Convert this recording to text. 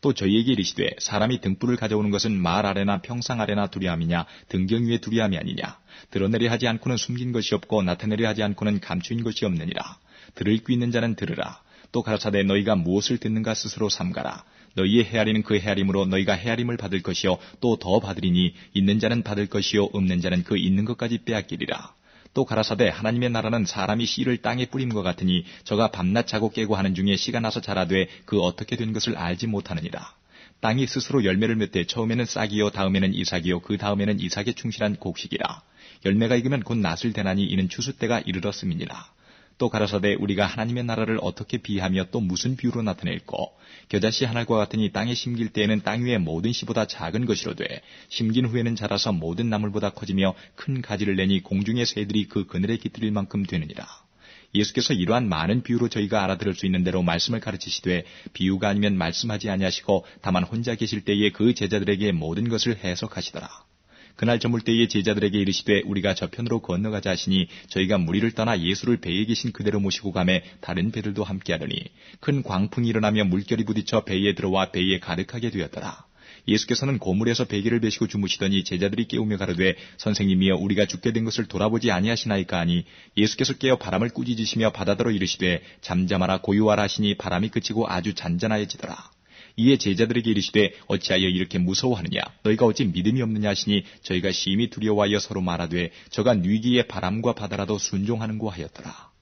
또 저희에게 이르시되 사람이 등불을 가져오는 것은 말 아래나 평상 아래나 두리함이냐 등경 위에 두리함이 아니냐. 드러내려 하지 않고는 숨긴 것이 없고 나타내려 하지 않고는 감추인 것이 없느니라. 들을 귀 있는 자는 들으라. 또 가라사대 너희가 무엇을 듣는가 스스로 삼가라. 너희의 헤아리는 그 헤아림으로 너희가 헤아림을 받을 것이요 또 더 받으리니 있는 자는 받을 것이요 없는 자는 그 있는 것까지 빼앗기리라. 또 가라사대 하나님의 나라는 사람이 씨를 땅에 뿌림과 같으니 저가 밤낮 자고 깨고 하는 중에 씨가 나서 자라되 그 어떻게 된 것을 알지 못하느니라. 땅이 스스로 열매를 맺되 처음에는 싹이요 다음에는 이삭이요 그 다음에는 이삭에 충실한 곡식이라. 열매가 익으면 곧 낫을 대나니 이는 추수 때가 이르렀음이니라. 또 가라사대 우리가 하나님의 나라를 어떻게 비하며 또 무슨 비유로 나타낼꼬. 겨자씨 한 알과 같으니 땅에 심길 때에는 땅 위의 모든 씨보다 작은 것이로되 심긴 후에는 자라서 모든 나물보다 커지며 큰 가지를 내니 공중의 새들이 그 그늘에 깃들일 만큼 되느니라. 예수께서 이러한 많은 비유로 저희가 알아들을 수 있는 대로 말씀을 가르치시되 비유가 아니면 말씀하지 아니하시고 다만 혼자 계실 때에 그 제자들에게 모든 것을 해석하시더라. 그날 저물 때에 제자들에게 이르시되 우리가 저편으로 건너가자 하시니 저희가 무리를 떠나 예수를 배에 계신 그대로 모시고 가매 다른 배들도 함께하더니 큰 광풍이 일어나며 물결이 부딪혀 배에 들어와 배에 가득하게 되었더라. 예수께서는 고물에서 베개를 베시고 주무시더니 제자들이 깨우며 가로되 선생님이여 우리가 죽게 된 것을 돌아보지 아니하시나이까 하니 예수께서 깨어 바람을 꾸짖으시며 바다더러 이르시되 잠잠하라 고요하라 하시니 바람이 그치고 아주 잔잔하여지더라. 이에 제자들에게 이르시되 어찌하여 이렇게 무서워하느냐 너희가 어찌 믿음이 없느냐 하시니 저희가 심히 두려워하여 서로 말하되 저가 뉘기에 바람과 바다라도 순종하는고 하였더라.